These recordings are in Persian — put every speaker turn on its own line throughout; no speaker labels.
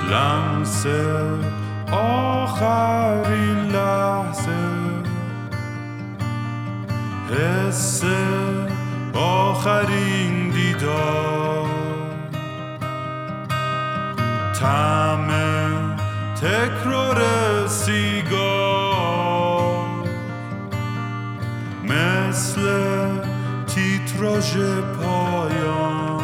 لمس آخرین لحظه، حس آخرین دیدار، طعم تکرار سیگار، مثل تیتراژ پایان،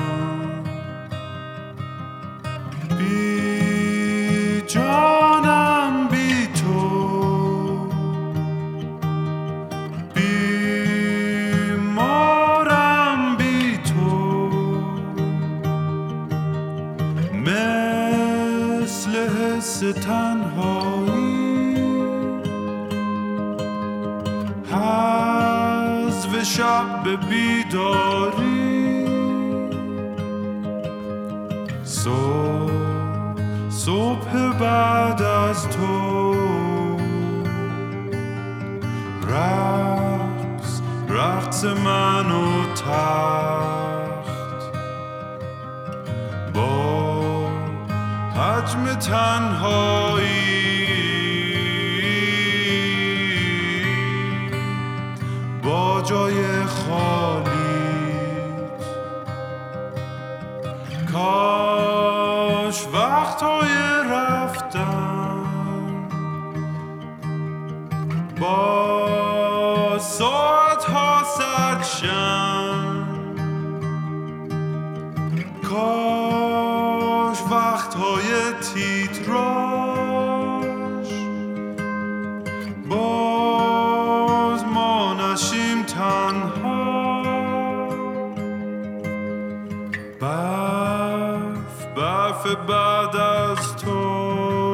بی جانم بی تو، بیمارم بی تو، مثل حس تنهایی، حذف شب به بیداری، صبح بعد از تو، رقص من و تخت، با حجم تنهایی، با جای خالیت، کاش وقتهای رفتن با ساعتها سد شن، کاش وقتهای تیتراژ باز ما نشیم تنها، برف بعد از تو،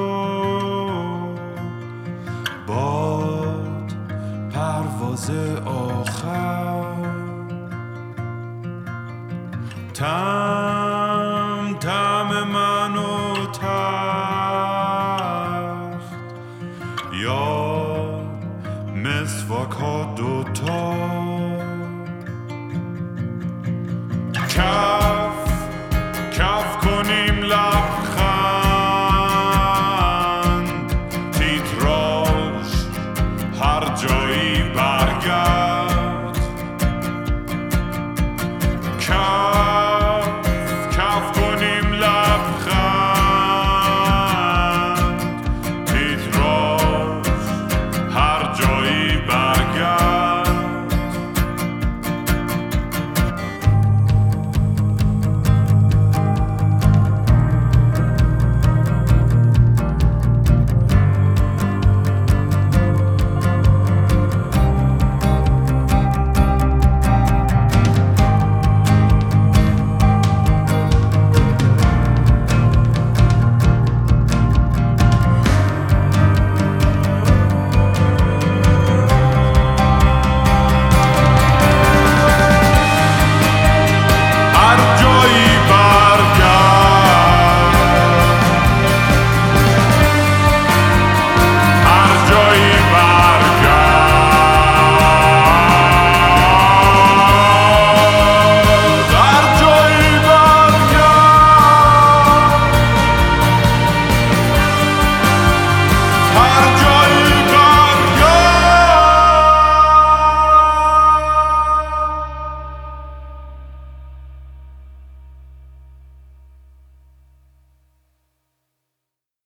باد پرواز آخر،